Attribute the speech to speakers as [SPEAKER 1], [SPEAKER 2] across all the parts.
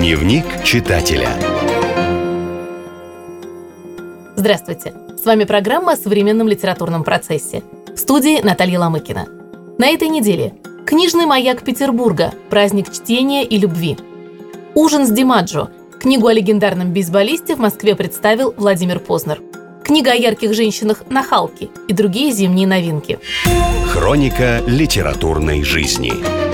[SPEAKER 1] Дневник читателя.
[SPEAKER 2] Здравствуйте! С вами программа о современном литературном процессе. В студии Наталья Ломыкина. На этой неделе «Книжный маяк Петербурга. Праздник чтения и любви». «Ужин с Димаджо». Книгу о легендарном бейсболисте в Москве представил Владимир Познер. Книга о ярких женщинах «Нахалки» и другие зимние новинки.
[SPEAKER 1] Хроника литературной жизни.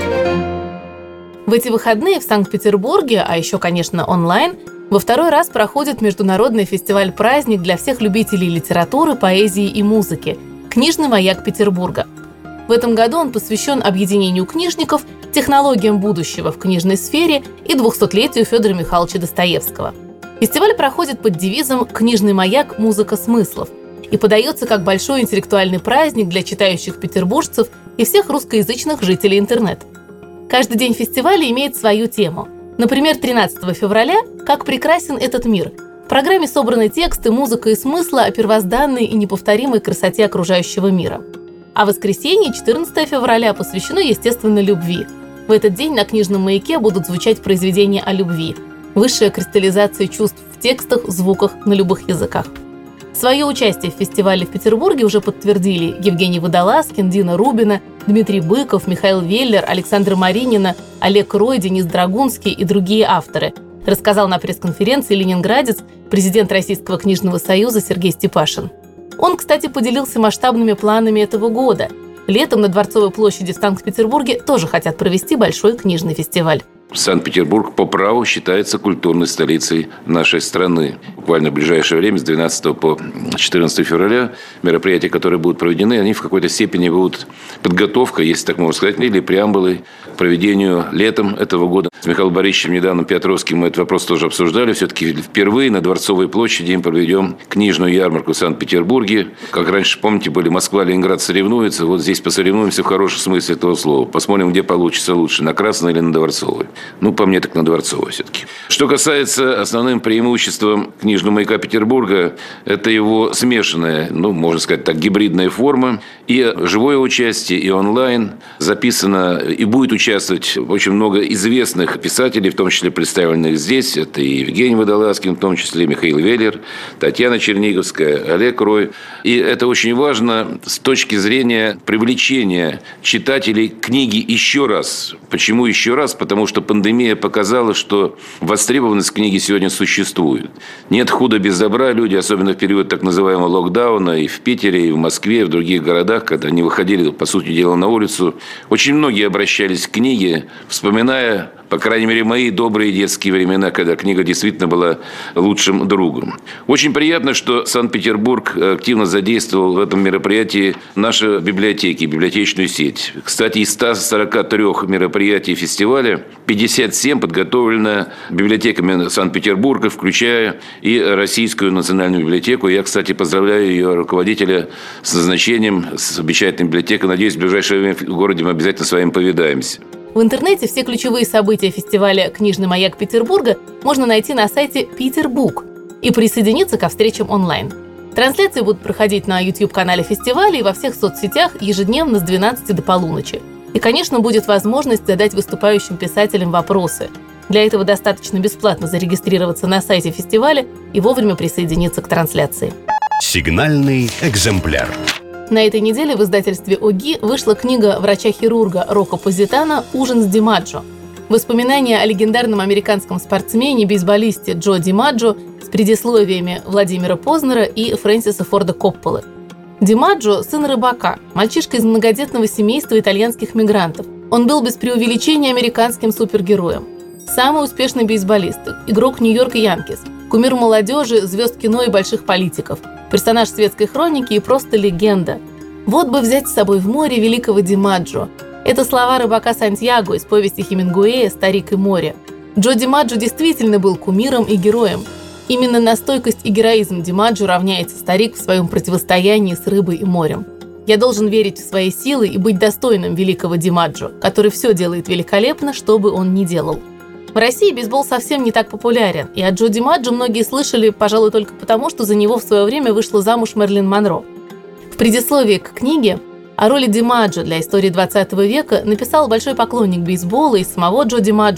[SPEAKER 2] В эти выходные в Санкт-Петербурге, а еще, конечно, онлайн, во второй раз проходит международный фестиваль-праздник для всех любителей литературы, поэзии и музыки «Книжный маяк Петербурга». В этом году он посвящен объединению книжников, технологиям будущего в книжной сфере и 200-летию Федора Михайловича Достоевского. Фестиваль проходит под девизом «Книжный маяк. Музыка смыслов» и подается как большой интеллектуальный праздник для читающих петербуржцев и всех русскоязычных жителей интернета. Каждый день фестиваля имеет свою тему. Например, 13 февраля «Как прекрасен этот мир». В программе собраны тексты, музыка и смыслы о первозданной и неповторимой красоте окружающего мира. А в воскресенье, 14 февраля, посвящено, естественно, любви. В этот день на книжном маяке будут звучать произведения о любви. Высшая кристаллизация чувств в текстах, звуках на любых языках. Свое участие в фестивале в Петербурге уже подтвердили Евгений Водолазкин, Дина Рубина, Дмитрий Быков, Михаил Веллер, Александра Маринина, Олег Рой, Денис Драгунский и другие авторы, рассказал на пресс-конференции ленинградец, президент Российского книжного союза Сергей Степашин. Он, кстати, поделился масштабными планами этого года. Летом на Дворцовой площади в Санкт-Петербурге тоже хотят провести большой книжный фестиваль.
[SPEAKER 3] Санкт-Петербург по праву считается культурной столицей нашей страны. Буквально в ближайшее время, с 12 по 14 февраля, мероприятия, которые будут проведены, они в какой-то степени будут подготовкой, если так можно сказать, или преамбулой к проведению летом этого года. С Михаилом Борисовичем недавно Петровским мы этот вопрос тоже обсуждали. Все-таки впервые на Дворцовой площади мы проведем книжную ярмарку в Санкт-Петербурге. Как раньше, помните, были Москва, Ленинград соревнуются. Вот здесь посоревнуемся в хорошем смысле этого слова. Посмотрим, где получится лучше, на Красной или на Дворцовой. По мне, так на Дворцовой все-таки. Что касается основным преимуществом книжного маяка Петербурга, это его смешанная, можно сказать так, гибридная форма. И живое участие, и онлайн. Записано и будет участвовать очень много известных писателей, в том числе представленных здесь. Это и Евгений Водолазкин, в том числе Михаил Веллер, Татьяна Черниговская, Олег Рой. И это очень важно с точки зрения привлечения читателей книги еще раз. Почему еще раз? Потому что пандемия показала, что востребованность книги сегодня существует. Нет худа без добра. Люди, особенно в период так называемого локдауна, и в Питере, и в Москве, и в других городах, когда они выходили, по сути дела, на улицу, очень многие обращались к книге, вспоминая, по крайней мере, мои добрые детские времена, когда книга действительно была лучшим другом. Очень приятно, что Санкт-Петербург активно задействовал в этом мероприятии наши библиотеки, библиотечную сеть. Кстати, из 143 мероприятий фестиваля 57 подготовлено библиотеками Санкт-Петербурга, включая и Российскую национальную библиотеку. Я, кстати, поздравляю ее руководителя с назначением, с замечательной библиотекой. Надеюсь, в ближайшее время в городе мы обязательно с вами повидаемся.
[SPEAKER 2] В интернете все ключевые события фестиваля «Книжный маяк Петербурга» можно найти на сайте Peterbook и присоединиться ко встречам онлайн. Трансляции будут проходить на YouTube-канале фестиваля и во всех соцсетях ежедневно с 12 до полуночи. И, конечно, будет возможность задать выступающим писателям вопросы. Для этого достаточно бесплатно зарегистрироваться на сайте фестиваля и вовремя присоединиться к трансляции.
[SPEAKER 1] Сигнальный экземпляр.
[SPEAKER 2] На этой неделе в издательстве ОГИ вышла книга врача-хирурга Рока Позитано «Ужин с Димаджо». Воспоминания о легендарном американском спортсмене, бейсболисте Джо Димаджо с предисловиями Владимира Познера и Фрэнсиса Форда Копполы. Димаджо – сын рыбака, мальчишка из многодетного семейства итальянских мигрантов. Он был без преувеличения американским супергероем. Самый успешный бейсболист, игрок Нью-Йорк Янкис, кумир молодежи, звезд кино и больших политиков, персонаж светской хроники и просто легенда. Вот бы взять с собой в море великого Димаджо. Это слова рыбака Сантьяго из повести Хемингуэя «Старик и море». Джо Димаджо действительно был кумиром и героем. Именно на стойкость и героизм Димаджо равняется старик в своем противостоянии с рыбой и морем. Я должен верить в свои силы и быть достойным великого Димаджо, который все делает великолепно, что бы он ни делал. В России бейсбол совсем не так популярен, и о Джо Димаджо многие слышали, пожалуй, только потому, что за него в свое время вышла замуж Мэрилин Монро. В предисловии к книге о роли Димаджо для истории 20 века написал большой поклонник бейсбола и самого Джо Димаджо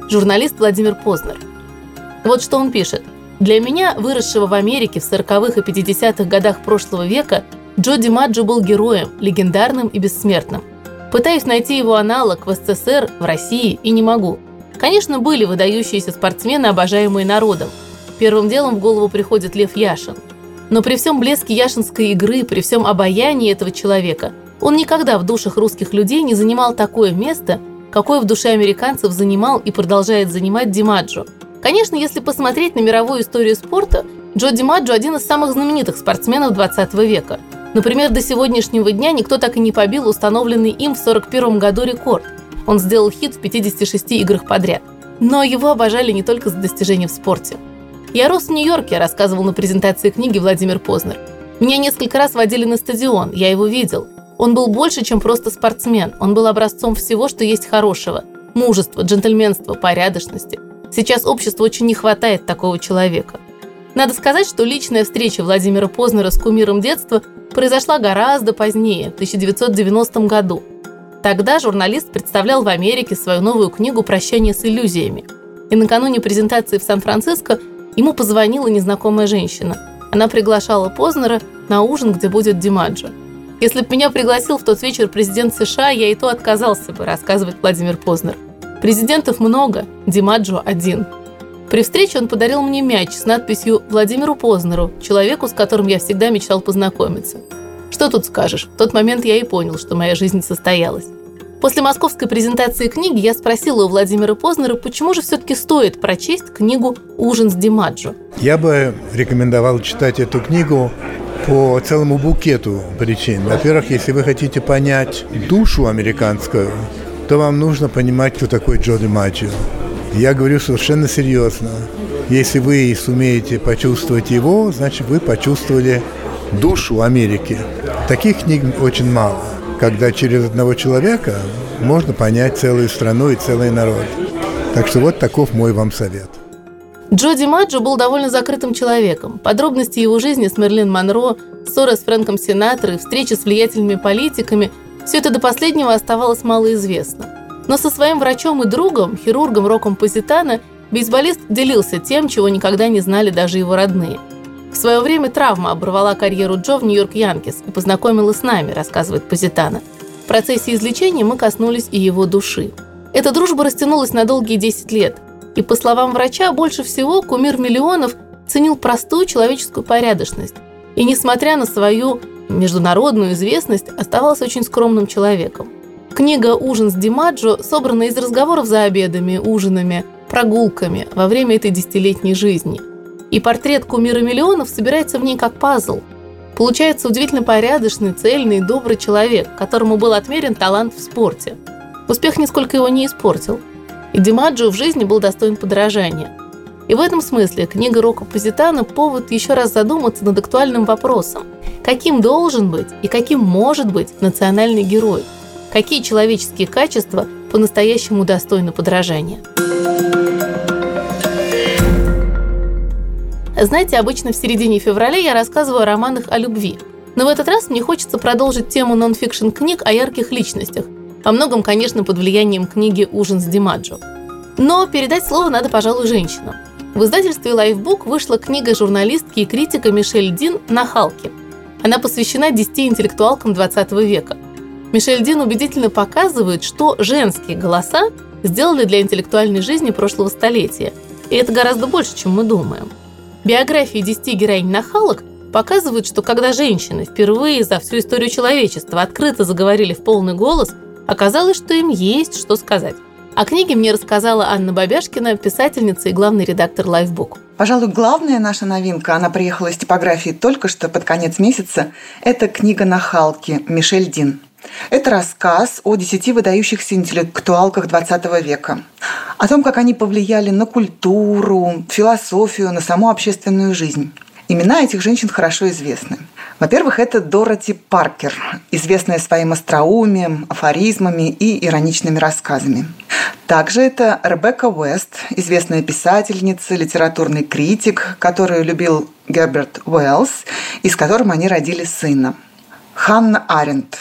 [SPEAKER 2] журналист Владимир Познер. Вот что он пишет. «Для меня, выросшего в Америке в 40-х и 50-х годах прошлого века, Джо Димаджо был героем, легендарным и бессмертным. Пытаюсь найти его аналог в СССР, в России, и не могу. Конечно, были выдающиеся спортсмены, обожаемые народом. Первым делом в голову приходит Лев Яшин. Но при всем блеске яшинской игры, при всем обаянии этого человека, он никогда в душах русских людей не занимал такое место, какое в душе американцев занимал и продолжает занимать Димаджо. Конечно, если посмотреть на мировую историю спорта, Джо Димаджо – один из самых знаменитых спортсменов 20 века. Например, до сегодняшнего дня никто так и не побил установленный им в 1941 году рекорд. Он сделал хит в 56 играх подряд. Но его обожали не только за достижения в спорте. «Я рос в Нью-Йорке», – рассказывал на презентации книги Владимир Познер. «Меня несколько раз водили на стадион, я его видел. Он был больше, чем просто спортсмен. Он был образцом всего, что есть хорошего. Мужества, джентльменства, порядочности. Сейчас обществу очень не хватает такого человека». Надо сказать, что личная встреча Владимира Познера с кумиром детства произошла гораздо позднее, в 1990 году. Тогда журналист представлял в Америке свою новую книгу «Прощание с иллюзиями». И накануне презентации в Сан-Франциско ему позвонила незнакомая женщина. Она приглашала Познера на ужин, где будет Димаджо. «Если бы меня пригласил в тот вечер президент США, я и то отказался бы», рассказывает Владимир Познер. «Президентов много, Димаджо один». При встрече он подарил мне мяч с надписью «Владимиру Познеру», человеку, с которым я всегда мечтал познакомиться. Что тут скажешь? В тот момент я и понял, что моя жизнь состоялась. После московской презентации книги я спросила у Владимира Познера, почему же все-таки стоит прочесть книгу «Ужин с Димаджо».
[SPEAKER 4] Я бы рекомендовал читать эту книгу по целому букету причин. Во-первых, если вы хотите понять душу американскую, то вам нужно понимать, кто такой Джо Димаджо. Я говорю совершенно серьезно. Если вы сумеете почувствовать его, значит, вы почувствовали душу Америки. Таких книг очень мало, когда через одного человека можно понять целую страну и целый народ. Так что вот таков мой вам совет.
[SPEAKER 2] Джо Димаджо был довольно закрытым человеком. Подробности его жизни с Мэрилин Монро, ссоры с Фрэнком Синатрой, встречи с влиятельными политиками – все это до последнего оставалось малоизвестно. Но со своим врачом и другом, хирургом Роком Позитано, бейсболист делился тем, чего никогда не знали даже его родные. В свое время травма оборвала карьеру Джо в Нью-Йорк Янкис и познакомила с нами, рассказывает Позитано. В процессе излечения мы коснулись и его души. Эта дружба растянулась на долгие 10 лет. И, по словам врача, больше всего кумир миллионов ценил простую человеческую порядочность. И, несмотря на свою международную известность, оставался очень скромным человеком. Книга «Ужин с Димаджо» собрана из разговоров за обедами, ужинами, прогулками во время этой 10-летней жизни. И портрет кумира миллионов собирается в ней как пазл. Получается удивительно порядочный, цельный, добрый человек, которому был отмерен талант в спорте. Успех нисколько его не испортил. И Димаджо в жизни был достоин подражания. И в этом смысле книга Рока Позитано – повод еще раз задуматься над актуальным вопросом. Каким должен быть и каким может быть национальный герой? Какие человеческие качества по-настоящему достойны подражания? Знаете, обычно в середине февраля я рассказываю о романах о любви. Но в этот раз мне хочется продолжить тему нон-фикшн книг о ярких личностях. Во многом, конечно, под влиянием книги «Ужин с Димаджо». Но передать слово надо, пожалуй, женщинам. В издательстве Lifebook вышла книга журналистки и критика Мишель Дин «Нахалки». Она посвящена 10 интеллектуалкам 20 века. Мишель Дин убедительно показывает, что женские голоса сделали для интеллектуальной жизни прошлого столетия. И это гораздо больше, чем мы думаем. Биографии 10 героинь-нахалок показывают, что когда женщины впервые за всю историю человечества открыто заговорили в полный голос, оказалось, что им есть что сказать. О книге мне рассказала Анна Бабяшкина, писательница и главный редактор Lifebook.
[SPEAKER 5] Пожалуй, главная наша новинка, она приехала из типографии только что под конец месяца, это книга «Нахалки» Мишель Дин. Это рассказ о 10 выдающихся интеллектуалках XX века. О том, как они повлияли на культуру, философию, на саму общественную жизнь. Имена этих женщин хорошо известны. Во-первых, это Дороти Паркер, известная своим остроумием, афоризмами и ироничными рассказами. Также это Ребекка Уэст, известная писательница, литературный критик, которую любил Герберт Уэллс и с которым они родили сына. Ханна Аренд,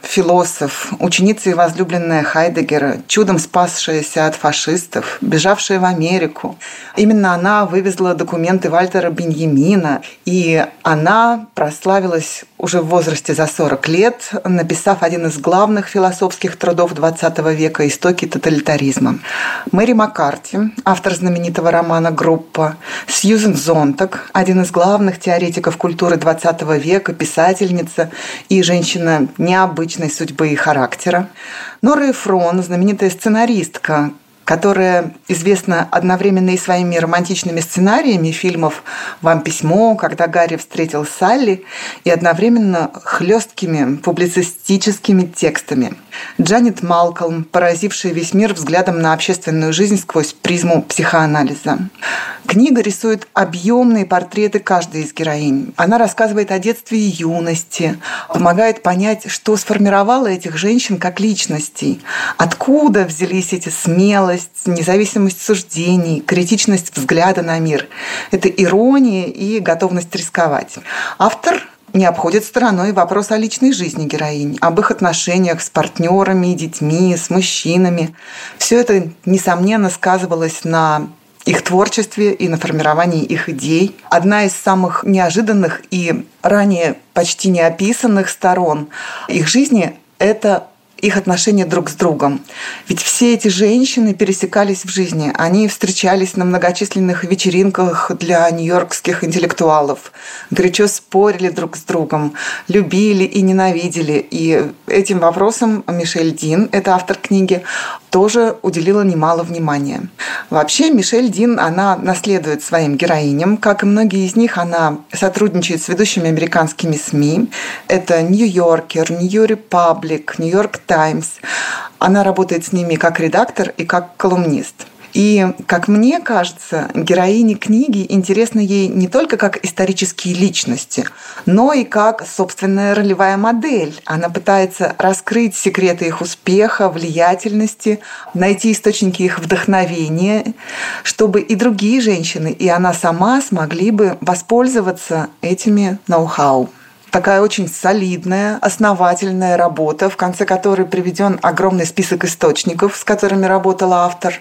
[SPEAKER 5] философ, ученица и возлюбленная Хайдеггера, чудом спасшаяся от фашистов, бежавшая в Америку. Именно она вывезла документы Вальтера Беньямина, и она прославилась уже в возрасте за 40 лет, написав один из главных философских трудов XX века «Истоки тоталитаризма». Мэри Маккарти, автор знаменитого романа «Группа», Сьюзен Зонтаг, один из главных теоретиков культуры XX века, писательница и женщина необычной судьбы и характера. Нора Эфрон, знаменитая сценаристка, которая известна одновременно и своими романтичными сценариями фильмов «Вам письмо», «Когда Гарри встретил Салли», и одновременно хлесткими публицистическими текстами. Джанет Малкольм, поразившая весь мир взглядом на общественную жизнь сквозь призму психоанализа. Книга рисует объемные портреты каждой из героинь. Она рассказывает о детстве и юности, помогает понять, что сформировало этих женщин как личностей, откуда взялись эти смелость, независимость суждений, критичность взгляда на мир. Это ирония и готовность рисковать. Автор не обходит стороной вопрос о личной жизни героинь, об их отношениях с партнерами, детьми, с мужчинами. Все это, несомненно, сказывалось на их творчестве и на формировании их идей. Одна из самых неожиданных и ранее почти не описанных сторон их жизни – это их отношения друг с другом. Ведь все эти женщины пересекались в жизни. Они встречались на многочисленных вечеринках для нью-йоркских интеллектуалов, горячо спорили друг с другом, любили и ненавидели. И этим вопросам Мишель Дин, это автор книги, тоже уделила немало внимания. Вообще, Мишель Дин, она наследует своим героиням. Как и многие из них, она сотрудничает с ведущими американскими СМИ. Это «Нью-Йоркер», «Нью-Репаблик», «Нью-Йорк Таймс». Она работает с ними как редактор и как колумнист. И, как мне кажется, героини книги интересны ей не только как исторические личности, но и как собственная ролевая модель. Она пытается раскрыть секреты их успеха, влиятельности, найти источники их вдохновения, чтобы и другие женщины, и она сама смогли бы воспользоваться этими ноу-хау. Такая очень солидная, основательная работа, в конце которой приведен огромный список источников, с которыми работал автор.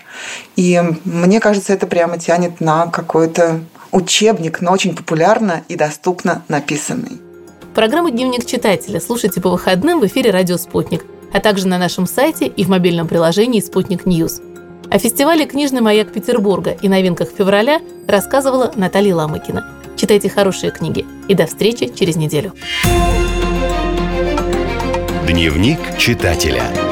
[SPEAKER 5] И мне кажется, это прямо тянет на какой-то учебник, но очень популярно и доступно написанный.
[SPEAKER 2] Программу «Дневник читателя» слушайте по выходным в эфире «Радио Спутник», а также на нашем сайте и в мобильном приложении «Спутник Ньюс». О фестивале «Книжный маяк Петербурга» и новинках февраля рассказывала Наталья Ломыкина. Читайте хорошие книги. И до встречи через неделю.
[SPEAKER 1] Дневник читателя.